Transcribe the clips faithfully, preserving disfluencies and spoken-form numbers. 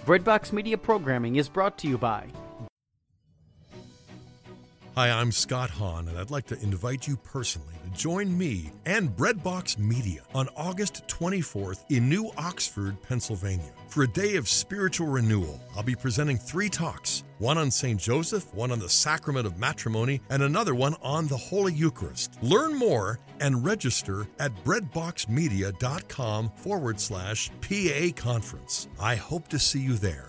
Breadbox Media programming is brought to you by... Hi, I'm Scott Hahn, and I'd like to invite you personally to join me and Breadbox Media on August twenty-fourth in New Oxford, Pennsylvania. For a day of spiritual renewal, I'll be presenting three talks, one on Saint Joseph, one on the Sacrament of Matrimony, and another one on the Holy Eucharist. Learn more and register at breadboxmedia.com forward slash PA conference. I hope to see you there.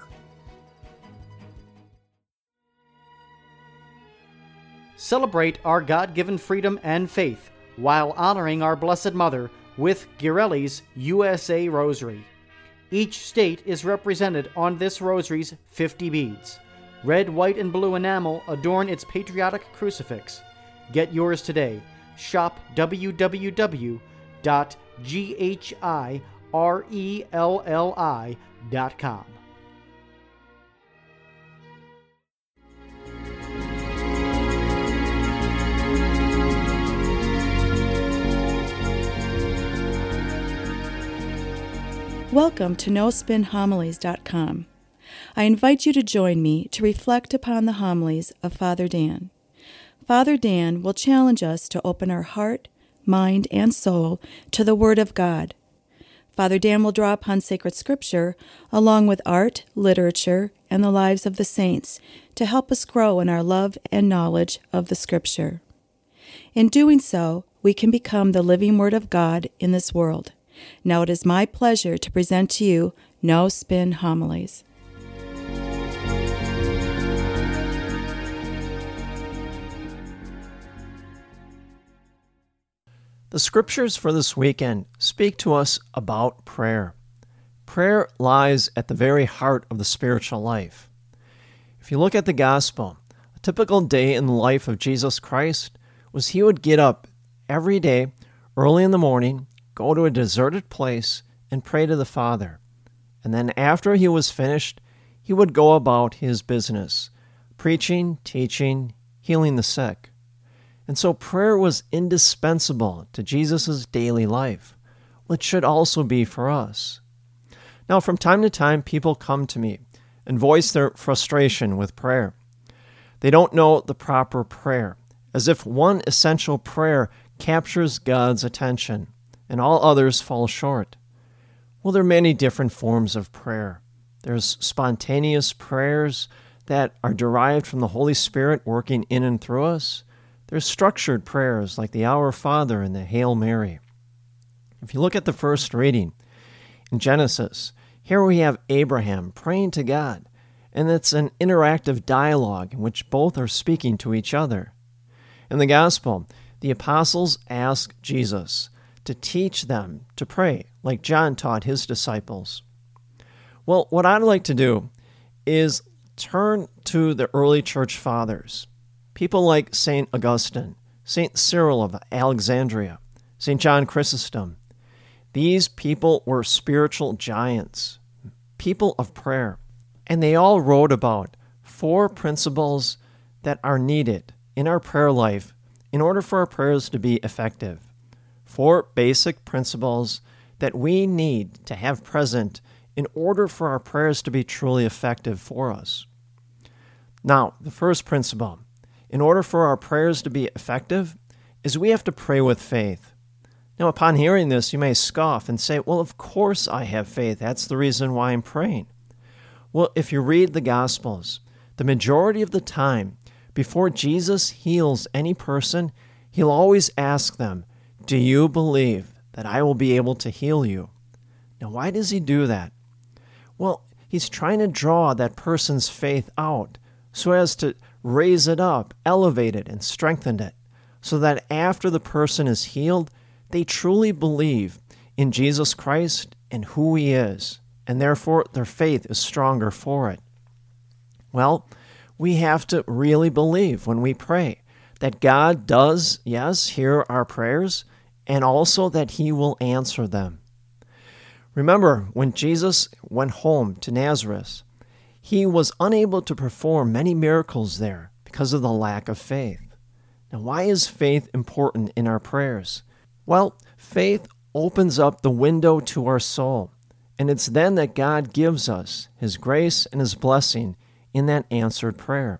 Celebrate our God-given freedom and faith while honoring our Blessed Mother with Ghirelli's U S A Rosary. Each state is represented on this rosary's fifty beads. Red, white, and blue enamel adorn its patriotic crucifix. Get yours today. Shop w w w dot ghirelli dot com. Welcome to no spin homilies dot com. I invite you to join me to reflect upon the homilies of Father Dan. Father Dan will challenge us to open our heart, mind, and soul to the Word of God. Father Dan will draw upon sacred scripture along with art, literature, and the lives of the saints to help us grow in our love and knowledge of the scripture. In doing so, we can become the living Word of God in this world. Now it is my pleasure to present to you No Spin Homilies. The scriptures for this weekend speak to us about prayer. Prayer lies at the very heart of the spiritual life. If you look at the gospel, a typical day in the life of Jesus Christ was he would get up every day, early in the morning, go to a deserted place and pray to the Father. And then after he was finished, he would go about his business, preaching, teaching, healing the sick. And so prayer was indispensable to Jesus' daily life, which should also be for us. Now, from time to time, people come to me and voice their frustration with prayer. They don't know the proper prayer, as if one essential prayer captures God's attention and all others fall short. Well, there are many different forms of prayer. There's spontaneous prayers that are derived from the Holy Spirit working in and through us. There's structured prayers like the Our Father and the Hail Mary. If you look at the first reading in Genesis, here we have Abraham praying to God, and it's an interactive dialogue in which both are speaking to each other. In the Gospel, the apostles ask Jesus to teach them to pray, like John taught his disciples. Well, what I'd like to do is turn to the early church fathers, people like Saint Augustine, Saint Cyril of Alexandria, Saint John Chrysostom. These people were spiritual giants, people of prayer, and they all wrote about four principles that are needed in our prayer life in order for our prayers to be effective. Four basic principles that we need to have present in order for our prayers to be truly effective for us. Now, the first principle, in order for our prayers to be effective, is we have to pray with faith. Now, upon hearing this, you may scoff and say, well, of course I have faith. That's the reason why I'm praying. Well, if you read the Gospels, the majority of the time, before Jesus heals any person, he'll always ask them, do you believe that I will be able to heal you? Now, why does he do that? Well, he's trying to draw that person's faith out so as to raise it up, elevate it, and strengthen it, so that after the person is healed, they truly believe in Jesus Christ and who he is, and therefore their faith is stronger for it. Well, we have to really believe when we pray that God does, yes, hear our prayers, and also that he will answer them. Remember, when Jesus went home to Nazareth, he was unable to perform many miracles there because of the lack of faith. Now, why is faith important in our prayers? Well, faith opens up the window to our soul, And it's then that God gives us His grace and His blessing in that answered prayer.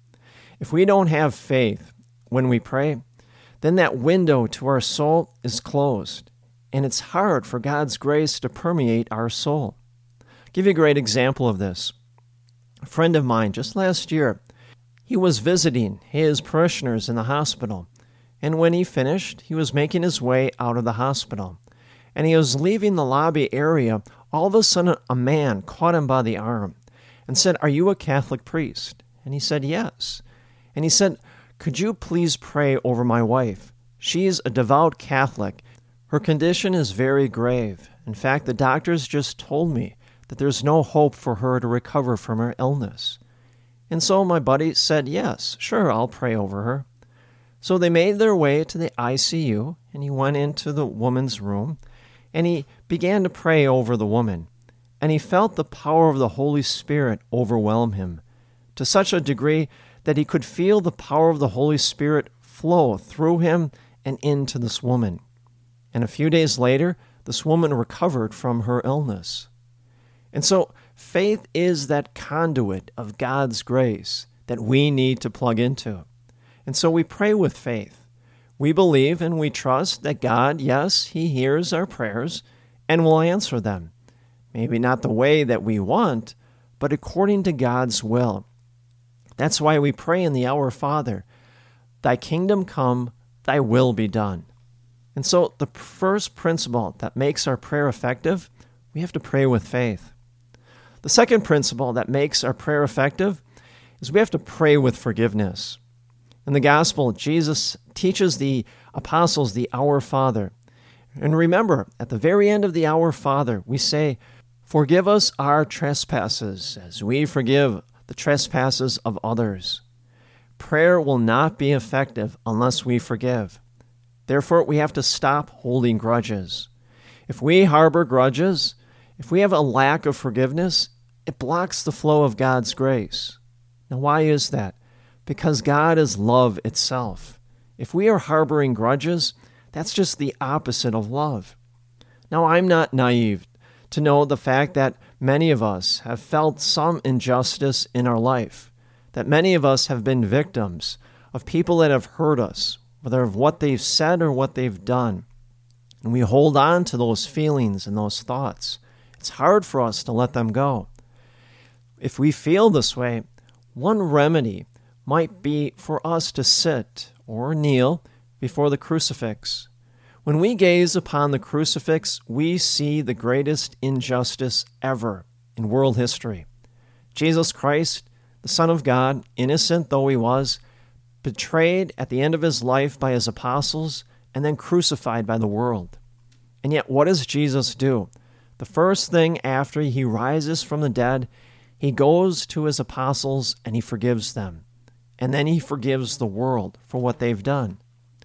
If we don't have faith when we pray, then that window to our soul is closed, and it's hard for God's grace to permeate our soul. I'll give you a great example of this. A friend of mine, just last year, he was visiting his parishioners in the hospital, and when he finished, he was making his way out of the hospital. And he was leaving the lobby area. All of a sudden, a man caught him by the arm and said, "Are you a Catholic priest?" And he said, "Yes." And he said, "Could you please pray over my wife? She is a devout Catholic. Her condition is very grave. In fact, the doctors just told me that there's no hope for her to recover from her illness." And so my buddy said, "Yes, sure, I'll pray over her." So they made their way to the I C U, and he went into the woman's room, and he began to pray over the woman. And he felt the power of the Holy Spirit overwhelm him to such a degree that he could feel the power of the Holy Spirit flow through him and into this woman. And a few days later, this woman recovered from her illness. And so faith is that conduit of God's grace that we need to plug into. And so we pray with faith. We believe and we trust that God, yes, He hears our prayers and will answer them. Maybe not the way that we want, but according to God's will. That's why we pray in the Our Father, "Thy kingdom come, Thy will be done." And so the first principle that makes our prayer effective, we have to pray with faith. The second principle that makes our prayer effective is we have to pray with forgiveness. In the gospel, Jesus teaches the apostles the Our Father. And remember, at the very end of the Our Father, we say, "Forgive us our trespasses, as we forgive the trespasses of others." Prayer will not be effective unless we forgive. Therefore, we have to stop holding grudges. If we harbor grudges, if we have a lack of forgiveness, it blocks the flow of God's grace. Now, why is that? Because God is love itself. If we are harboring grudges, that's just the opposite of love. Now, I'm not naive to know the fact that many of us have felt some injustice in our life, that many of us have been victims of people that have hurt us, whether of what they've said or what they've done. And we hold on to those feelings and those thoughts. It's hard for us to let them go. If we feel this way, one remedy might be for us to sit or kneel before the crucifix. When we gaze upon the crucifix, we see the greatest injustice ever in world history. Jesus Christ, the Son of God, innocent though He was, betrayed at the end of His life by His apostles, and then crucified by the world. And yet, what does Jesus do? The first thing after He rises from the dead, He goes to His apostles and He forgives them. And then He forgives the world for what they've done.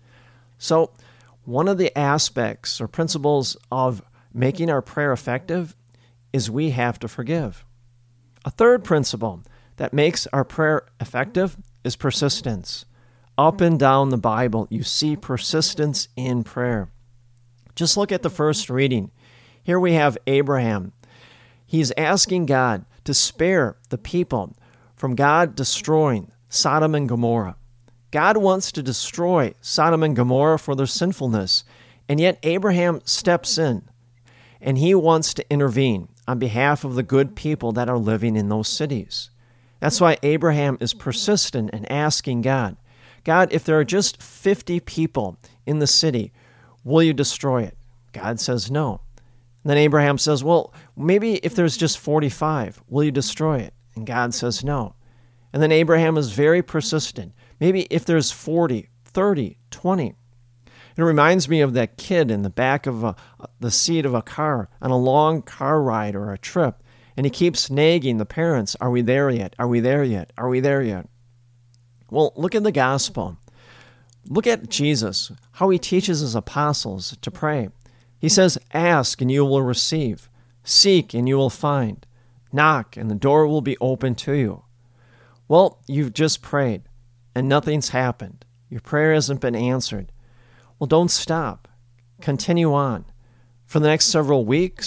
So, one of the aspects or principles of making our prayer effective is we have to forgive. A third principle that makes our prayer effective is persistence. Up and down the Bible, you see persistence in prayer. Just look at the first reading. Here we have Abraham. He's asking God to spare the people from God destroying Sodom and Gomorrah. God wants to destroy Sodom and Gomorrah for their sinfulness, and yet Abraham steps in, and he wants to intervene on behalf of the good people that are living in those cities. That's why Abraham is persistent in asking God, God, if there are just fifty people in the city, will you destroy it? God says no. And then Abraham says, well, maybe if there's just forty-five, will you destroy it? And God says no. And then Abraham is very persistent. Maybe if there's forty, thirty, twenty. It reminds me of that kid in the back of a, the seat of a car on a long car ride or a trip, and he keeps nagging the parents, are we there yet? Are we there yet? Are we there yet? Well, look at the gospel. Look at Jesus, how He teaches His apostles to pray. He says, ask and you will receive. Seek and you will find. Knock and the door will be open to you. Well, you've just prayed and nothing's happened. Your prayer hasn't been answered. Well, don't stop. Continue on. For the next several weeks,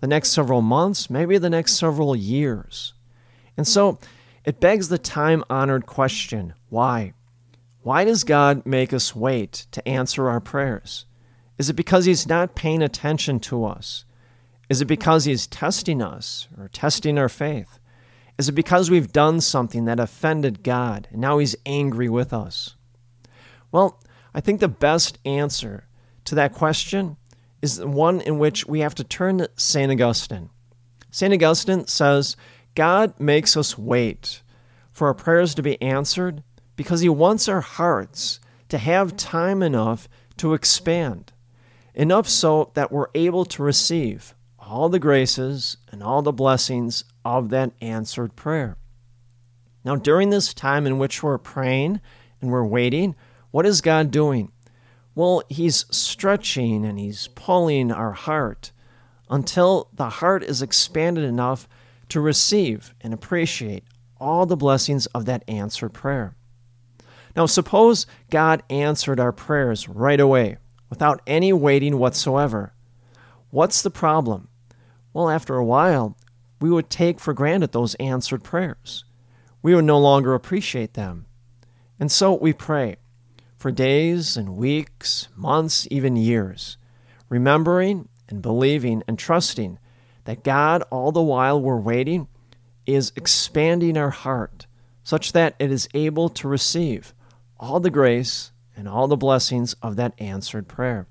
the next several months, maybe the next several years. And so it begs the time-honored question, why? Why does God make us wait to answer our prayers? Is it because He's not paying attention to us? Is it because He's testing us or testing our faith? Is it because we've done something that offended God and now He's angry with us? Well, I think the best answer to that question is the one in which we have to turn to Saint Augustine. Saint Augustine says, God makes us wait for our prayers to be answered because He wants our hearts to have time enough to expand, enough so that we're able to receive all the graces and all the blessings of that answered prayer. Now, during this time in which we're praying and we're waiting, what is God doing? Well, He's stretching and He's pulling our heart until the heart is expanded enough to receive and appreciate all the blessings of that answered prayer. Now, suppose God answered our prayers right away, without any waiting whatsoever. What's the problem? Well, after a while, we would take for granted those answered prayers. We would no longer appreciate them. And so we pray for days and weeks, months, even years, remembering and believing and trusting that God, all the while we're waiting, is expanding our heart such that it is able to receive all the grace and all the blessings of that answered prayer.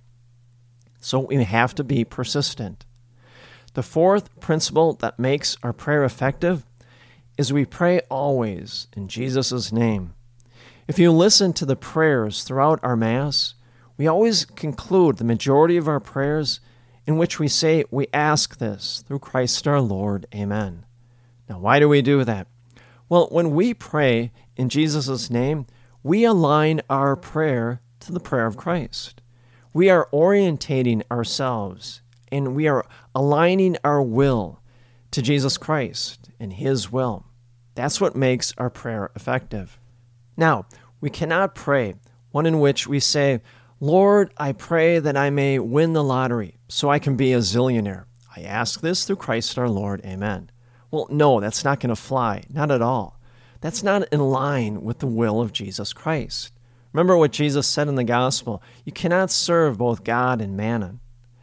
So we have to be persistent. The fourth principle that makes our prayer effective is we pray always in Jesus' name. If you listen to the prayers throughout our Mass, we always conclude the majority of our prayers in which we say, we ask this through Christ our Lord. Amen. Now, why do we do that? Well, when we pray in Jesus' name, we align our prayer to the prayer of Christ. We are orientating ourselves and we are aligning our will to Jesus Christ and His will. That's what makes our prayer effective. Now, we cannot pray one in which we say, Lord, I pray that I may win the lottery so I can be a zillionaire. I ask this through Christ our Lord. Amen. Well, no, that's not going to fly. Not at all. That's not in line with the will of Jesus Christ. Remember what Jesus said in the gospel. You cannot serve both God and mammon.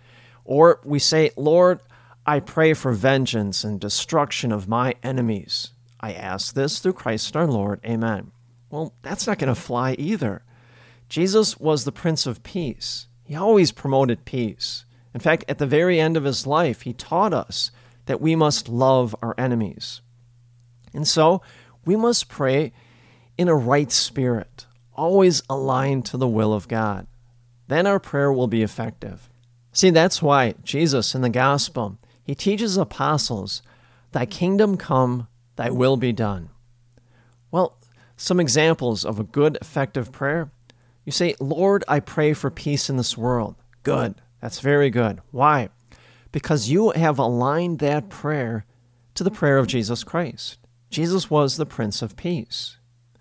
Or we say, Lord, I pray for vengeance and destruction of my enemies. I ask this through Christ our Lord. Amen. Well, that's not going to fly either. Jesus was the Prince of Peace. He always promoted peace. In fact, at the very end of His life, He taught us that we must love our enemies. And so, we must pray in a right spirit, always aligned to the will of God. Then our prayer will be effective. See, that's why Jesus in the gospel, He teaches apostles, Thy kingdom come, Thy will be done. Well, some examples of a good, effective prayer. You say, Lord, I pray for peace in this world. Good. That's very good. Why? Because you have aligned that prayer to the prayer of Jesus Christ. Jesus was the Prince of Peace.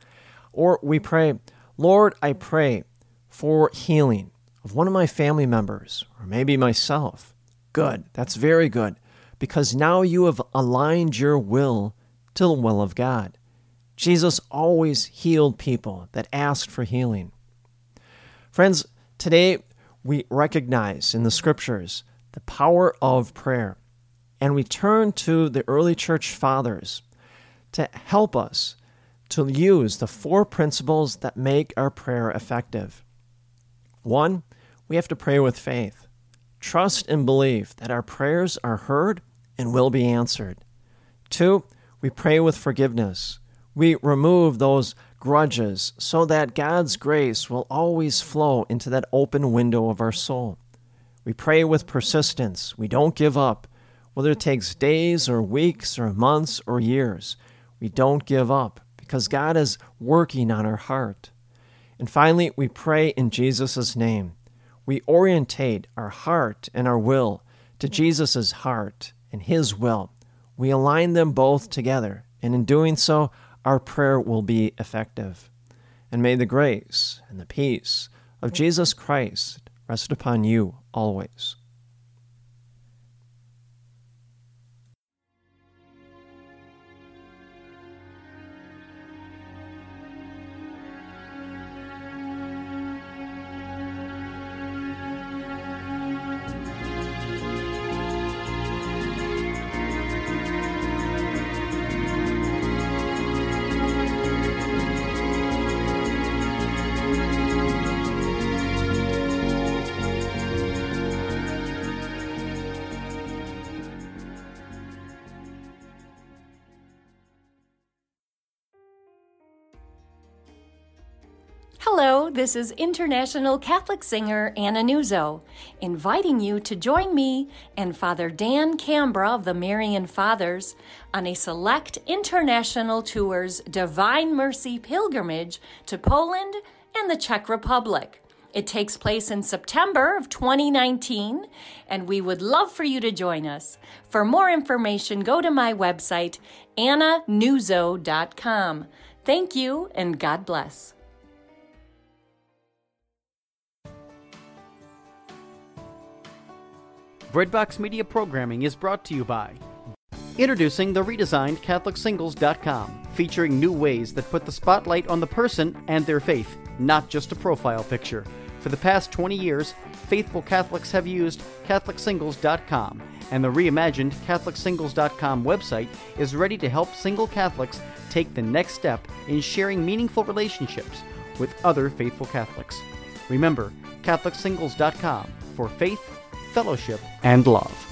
Or we pray, Lord, I pray for healing of one of my family members, or maybe myself. Good. That's very good. Because now you have aligned your will to the will of God. Jesus always healed people that asked for healing. Friends, today we recognize in the Scriptures the power of prayer, and we turn to the early church fathers to help us to use the four principles that make our prayer effective. One, we have to pray with faith. Trust and believe that our prayers are heard and will be answered. Two, we pray with forgiveness. We remove those grudges so that God's grace will always flow into that open window of our soul. We pray with persistence. We don't give up. Whether it takes days or weeks or months or years, we don't give up because God is working on our heart. And finally, we pray in Jesus' name. We orientate our heart and our will to Jesus' heart and His will. We align them both together, and in doing so, our prayer will be effective. And may the grace and the peace of Jesus Christ rest upon you always. Hello, this is international Catholic singer Anna Nuzzo, inviting you to join me and Father Dan Cambra of the Marian Fathers on a select international tour's Divine Mercy pilgrimage to Poland and the Czech Republic. It takes place in September of twenty nineteen, and we would love for you to join us. For more information, go to my website, anna nuzzo dot com. Thank you, and God bless. Breadbox Media programming is brought to you by introducing the redesigned Catholic Singles dot com, featuring new ways that put the spotlight on the person and their faith, not just a profile picture. For the past twenty years, faithful Catholics have used Catholic Singles dot com, and the reimagined Catholic Singles dot com website is ready to help single Catholics take the next step in sharing meaningful relationships with other faithful Catholics. Remember, Catholic Singles dot com for faith, fellowship, and love.